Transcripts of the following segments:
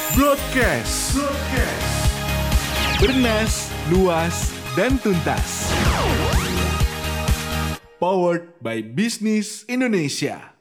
Broadcast. Bernas, luas, dan tuntas. Powered by Bisnis Indonesia.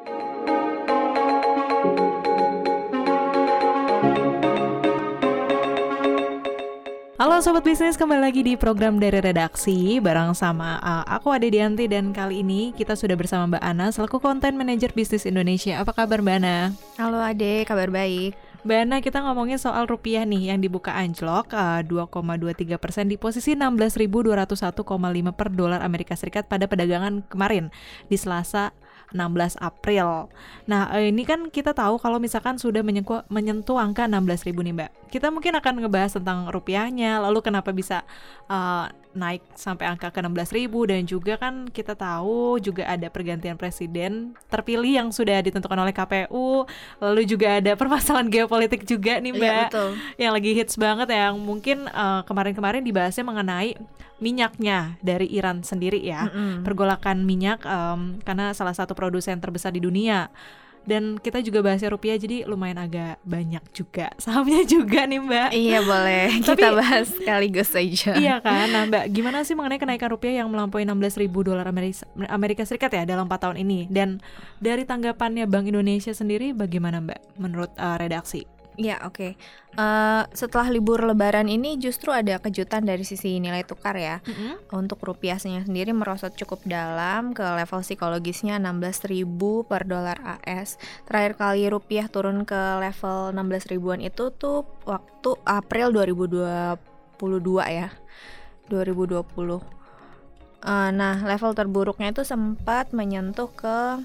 Halo Sobat Bisnis, kembali lagi di program dari redaksi bareng sama aku Ade Dianti, dan kali ini kita sudah bersama Mbak Ana selaku Content Manager Bisnis Indonesia. Apa kabar Mbak Ana? Halo Ade, kabar baik. Mbak Ana, kita ngomongin soal rupiah nih yang dibuka anjlok 2,23% di posisi 16.201,5 per dolar Amerika Serikat pada perdagangan kemarin di Selasa 16 April. Nah, ini kan kita tahu kalau misalkan sudah menyentuh angka 16.000 nih Mbak. Kita mungkin akan ngebahas tentang rupiahnya, lalu kenapa bisa naik sampai angka ke 16.000, dan juga kan kita tahu juga ada pergantian presiden terpilih yang sudah ditentukan oleh KPU, lalu juga ada permasalahan geopolitik juga nih Mbak. Iya, betul. Yang lagi hits banget, yang mungkin kemarin-kemarin dibahasnya mengenai minyaknya dari Iran sendiri ya. Pergolakan minyak karena salah satu produsen terbesar di dunia. Dan kita juga bahasnya rupiah, jadi lumayan agak banyak juga sahamnya juga nih Mbak. Iya boleh, kita bahas sekaligus saja. Iya kan, nah Mbak, gimana sih mengenai kenaikan rupiah yang melampaui 16.000 dolar Amerika Serikat ya dalam 4 tahun ini? Dan dari tanggapannya Bank Indonesia sendiri bagaimana Mbak menurut redaksi? Ya oke. Setelah libur lebaran ini justru ada kejutan dari sisi nilai tukar ya. Untuk rupiahnya sendiri merosot cukup dalam ke level psikologisnya 16.000 per dolar AS. Terakhir kali rupiah turun ke level 16 ribuan itu tuh waktu April 2022 ya. 2020. Nah, level terburuknya itu sempat menyentuh ke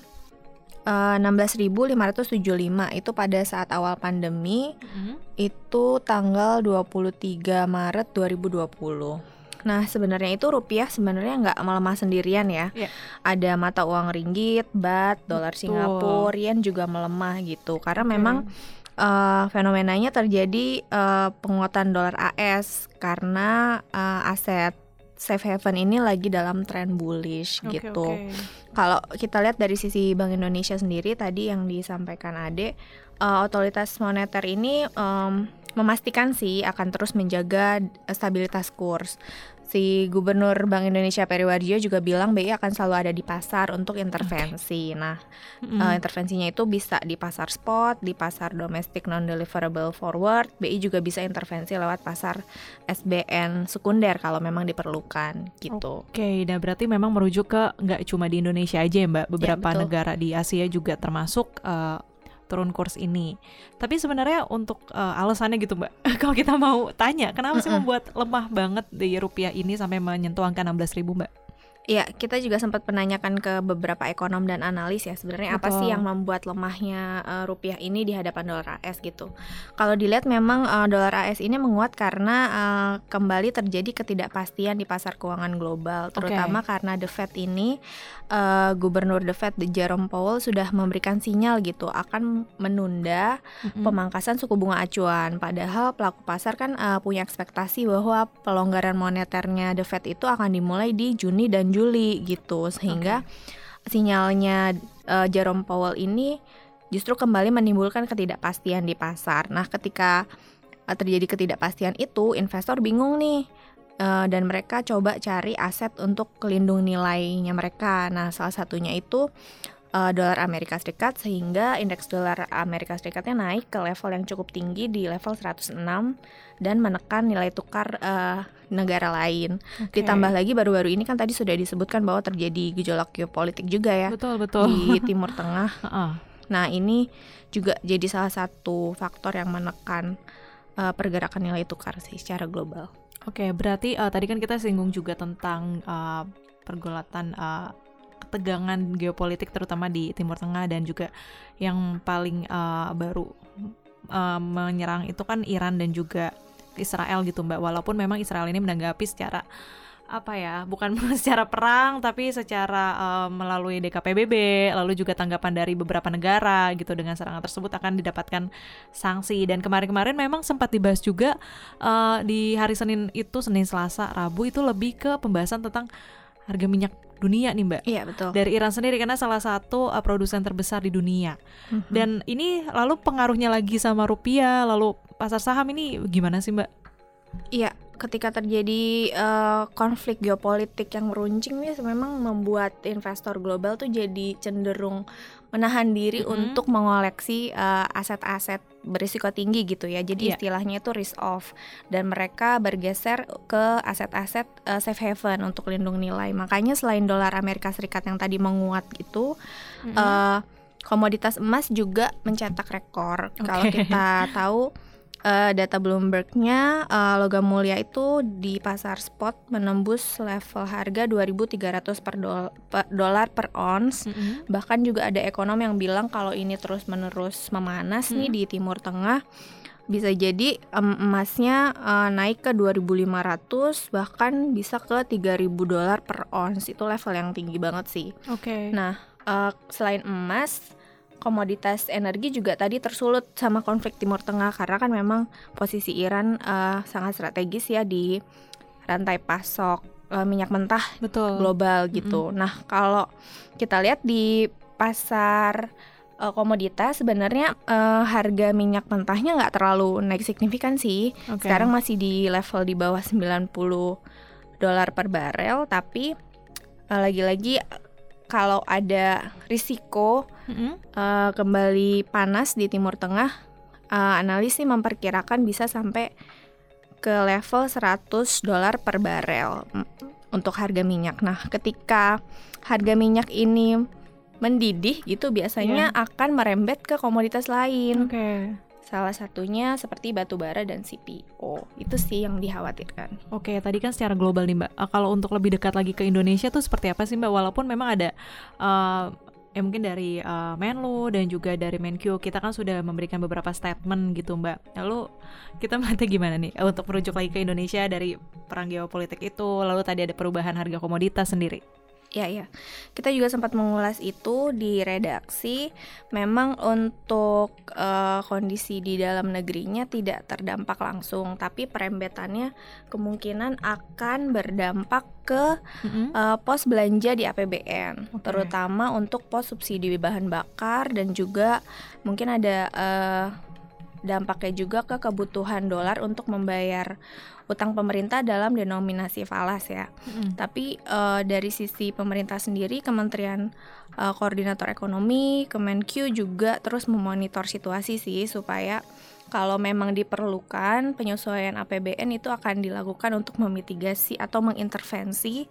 16.575 itu pada saat awal pandemi. Itu tanggal 23 Maret 2020. Nah, sebenarnya itu rupiah sebenarnya nggak melemah sendirian ya. Ada mata uang ringgit, baht, dolar Singapura, yen juga melemah gitu. Karena memang fenomenanya terjadi penguatan dolar AS karena aset safe haven ini lagi dalam tren bullish gitu. Kalau kita lihat dari sisi Bank Indonesia sendiri tadi yang disampaikan Ade, otoritas moneter ini memastikan sih akan terus menjaga stabilitas kurs. Si Gubernur Bank Indonesia Peri Warjio juga bilang BI akan selalu ada di pasar untuk intervensi. Nah, intervensinya itu bisa di pasar spot, di pasar domestic non-deliverable forward. BI juga bisa intervensi lewat pasar SBN sekunder kalau memang diperlukan gitu. Oke, nah berarti memang merujuk ke nggak cuma di Indonesia aja ya Mbak, beberapa negara di Asia juga termasuk turun kurs ini. Tapi sebenarnya untuk alasannya gitu Mbak, kalau kita mau tanya, kenapa sih membuat lemah banget di rupiah ini sampai menyentuh angka 16.000 Mbak? Ya, kita juga sempat menanyakan ke beberapa ekonom dan analis ya, sebenarnya apa sih yang membuat lemahnya rupiah ini di hadapan dolar AS gitu. Kalau dilihat memang dolar AS ini menguat karena kembali terjadi ketidakpastian di pasar keuangan global, terutama karena The Fed ini, Gubernur The Fed Jerome Powell sudah memberikan sinyal gitu akan menunda pemangkasan suku bunga acuan. Padahal pelaku pasar kan punya ekspektasi bahwa pelonggaran moneternya The Fed itu akan dimulai di Juni dan Juli gitu, sehingga sinyalnya Jerome Powell ini justru kembali menimbulkan ketidakpastian di pasar. Nah, ketika terjadi ketidakpastian itu, investor bingung nih, dan mereka coba cari aset untuk pelindung nilainya mereka. Nah, salah satunya itu dolar Amerika Serikat, sehingga indeks dolar Amerika Serikatnya naik ke level yang cukup tinggi di level 106 dan menekan nilai tukar negara lain. Ditambah lagi baru-baru ini kan tadi sudah disebutkan bahwa terjadi gejolak geopolitik juga ya. Betul. Di Timur Tengah. Nah, ini juga jadi salah satu faktor yang menekan pergerakan nilai tukar sih secara global. Oke, berarti tadi kan kita singgung juga tentang pergolatan ketegangan geopolitik terutama di Timur Tengah, dan juga yang paling baru menyerang itu kan Iran dan juga Israel gitu Mbak. Walaupun memang Israel ini menanggapi secara bukan secara perang, tapi secara melalui DKPBB, lalu juga tanggapan dari beberapa negara gitu dengan serangan tersebut akan didapatkan sanksi. Dan kemarin-kemarin memang sempat dibahas juga di hari Senin itu, Senin, Selasa, Rabu itu lebih ke pembahasan tentang harga minyak dunia nih Mbak. Iya betul. Dari Iran sendiri karena salah satu produsen terbesar di dunia. Dan ini lalu pengaruhnya lagi sama rupiah, lalu pasar saham ini gimana sih Mbak? Iya, ketika terjadi konflik geopolitik yang meruncing nih, memang membuat investor global tuh jadi cenderung menahan diri untuk mengoleksi aset-aset berisiko tinggi gitu ya. Jadi istilahnya itu risk off, dan mereka bergeser ke aset-aset safe haven untuk lindung nilai. Makanya selain dolar Amerika Serikat yang tadi menguat gitu, komoditas emas juga mencetak rekor. Kalau kita tahu data Bloomberg-nya, logam mulia itu di pasar spot menembus level harga 2.300 per dolar per ons. Bahkan juga ada ekonom yang bilang kalau ini terus-menerus memanas nih di Timur Tengah, bisa jadi emasnya naik ke 2.500, bahkan bisa ke 3.000 dolar per ons. Itu level yang tinggi banget sih. Nah, selain emas, komoditas energi juga tadi tersulut sama konflik Timur Tengah, karena kan memang posisi Iran sangat strategis ya di rantai pasok minyak mentah global gitu. Nah, kalau kita lihat di pasar komoditas, sebenarnya harga minyak mentahnya nggak terlalu naik signifikan sih. Sekarang masih di level di bawah 90 dolar per barel, tapi lagi-lagi kalau ada risiko kembali panas di Timur Tengah, analis sih memperkirakan bisa sampai ke level 100 dolar per barel untuk harga minyak. Nah, ketika harga minyak ini mendidih gitu, biasanya akan merembet ke komoditas lain. Salah satunya seperti batu bara dan CPO. Itu sih yang dikhawatirkan. Tadi kan secara global nih Mbak. Kalau untuk lebih dekat lagi ke Indonesia tuh seperti apa sih Mbak? Walaupun memang ada mungkin dari Menlu dan juga dari Menkyu, kita kan sudah memberikan beberapa statement gitu Mbak. Lalu kita melihatnya gimana nih untuk merujuk lagi ke Indonesia dari perang geopolitik itu, lalu tadi ada perubahan harga komoditas sendiri? Ya, kita juga sempat mengulas itu di redaksi. Memang untuk kondisi di dalam negerinya tidak terdampak langsung, tapi perembetannya kemungkinan akan berdampak ke pos belanja di APBN, terutama untuk pos subsidi bahan bakar, dan juga mungkin ada dampaknya juga ke kebutuhan dolar untuk membayar utang pemerintah dalam denominasi falas ya. Tapi dari sisi pemerintah sendiri, Kementerian Koordinator Ekonomi, Kemenkyu juga terus memonitor situasi sih, supaya kalau memang diperlukan penyesuaian APBN itu akan dilakukan untuk memitigasi atau mengintervensi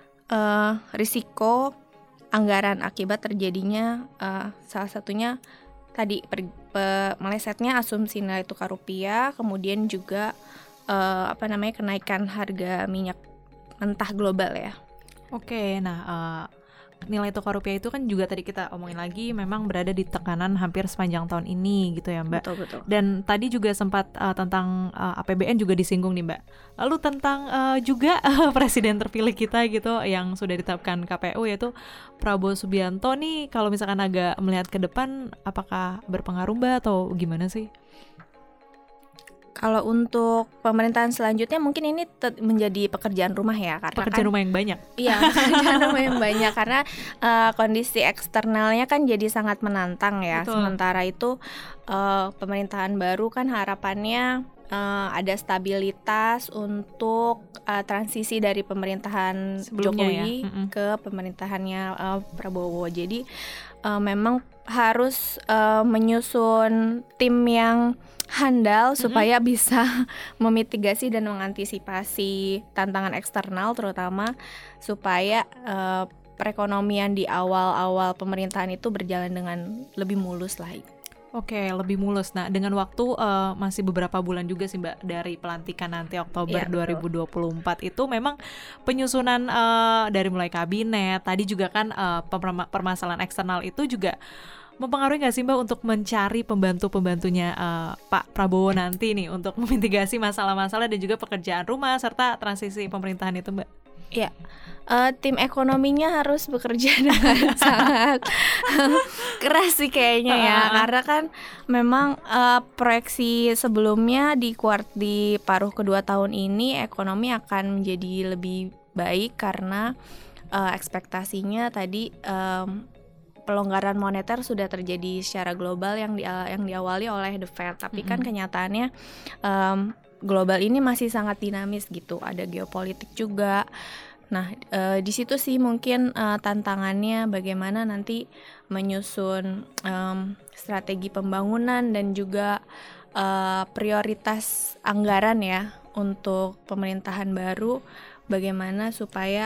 risiko anggaran akibat terjadinya salah satunya tadi melesetnya asumsi nilai tukar rupiah, kemudian juga kenaikan harga minyak mentah global ya. Nilai tukar rupiah itu kan juga tadi kita omongin lagi, memang berada di tekanan hampir sepanjang tahun ini gitu ya Mbak. Betul. Dan tadi juga sempat tentang APBN juga disinggung nih Mbak. Lalu tentang juga presiden terpilih kita gitu yang sudah ditetapkan KPU, yaitu Prabowo Subianto nih, kalau misalkan agak melihat ke depan, apakah berpengaruh Mbak atau gimana sih? Kalau untuk pemerintahan selanjutnya mungkin ini menjadi pekerjaan rumah ya, karena pekerjaan rumah yang banyak. Iya, pekerjaan rumah yang banyak karena kondisi eksternalnya kan jadi sangat menantang ya. Betul. Sementara itu pemerintahan baru kan harapannya ada stabilitas untuk transisi dari pemerintahan sebelumnya Jokowi ke pemerintahannya Prabowo. Jadi memang harus menyusun tim yang handal supaya bisa memitigasi dan mengantisipasi tantangan eksternal, terutama supaya perekonomian di awal-awal pemerintahan itu berjalan dengan lebih mulus lah. Lebih mulus. Nah, dengan waktu masih beberapa bulan juga sih Mbak dari pelantikan nanti Oktober 2024 itu memang penyusunan dari mulai kabinet, tadi juga kan permasalahan eksternal itu juga mempengaruhi nggak sih Mbak untuk mencari pembantu-pembantunya Pak Prabowo nanti nih untuk memitigasi masalah-masalah dan juga pekerjaan rumah serta transisi pemerintahan itu Mbak? Ya, tim ekonominya harus bekerja dengan sangat keras sih kayaknya ya, karena kan memang proyeksi sebelumnya di paruh kedua tahun ini ekonomi akan menjadi lebih baik karena ekspektasinya tadi pelonggaran moneter sudah terjadi secara global yang diawali oleh The Fed, tapi kan kenyataannya global ini masih sangat dinamis gitu, ada geopolitik juga. Nah, di situ sih mungkin tantangannya bagaimana nanti menyusun strategi pembangunan dan juga prioritas anggaran ya untuk pemerintahan baru, bagaimana supaya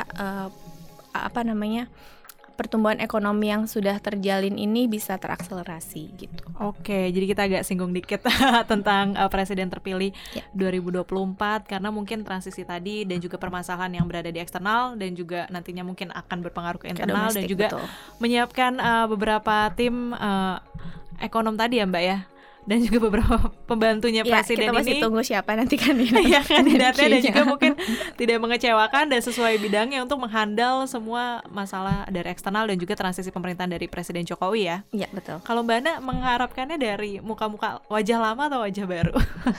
pertumbuhan ekonomi yang sudah terjalin ini bisa terakselerasi gitu. Oke, jadi kita agak singgung dikit tentang presiden terpilih 2024 karena mungkin transisi tadi dan juga permasalahan yang berada di eksternal dan juga nantinya mungkin akan berpengaruh ke internal domestik, dan juga betul. Menyiapkan beberapa tim ekonom tadi ya Mbak ya. Dan juga beberapa pembantunya presiden ini. Kita masih tunggu siapa nanti kan ini. Ya, kandidatnya dan juga mungkin tidak mengecewakan dan sesuai bidangnya untuk menghandle semua masalah dari eksternal dan juga transisi pemerintahan dari Presiden Jokowi ya. Iya, betul. Kalau Mbak Ana mengharapkannya dari muka-muka wajah lama atau wajah baru?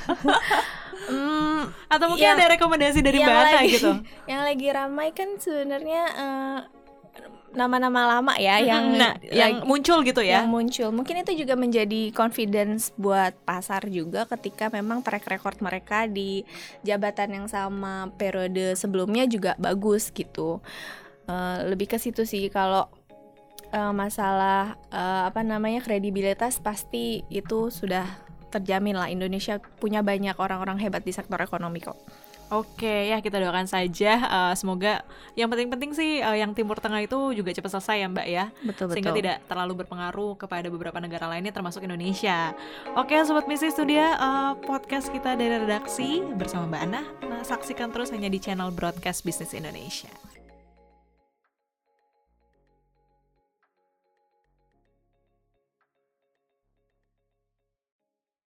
Atau mungkin ada rekomendasi dari Mbak Ana gitu? Yang lagi ramai kan sebenarnya nama-nama lama ya yang muncul gitu ya. Yang muncul. Mungkin itu juga menjadi confidence buat pasar juga ketika memang track record mereka di jabatan yang sama periode sebelumnya juga bagus gitu. Lebih ke situ sih kalau masalah kredibilitas pasti itu sudah terjamin lah. Indonesia punya banyak orang-orang hebat di sektor ekonomi kok. Oke, ya kita doakan saja semoga yang penting-penting sih yang Timur Tengah itu juga cepat selesai ya Mbak ya. Betul. Sehingga tidak terlalu berpengaruh kepada beberapa negara lainnya termasuk Indonesia. Oke Sobat Misi, itu dia podcast kita dari redaksi bersama Mbak Ana. Nah, saksikan terus hanya di channel Broadcast Bisnis Indonesia.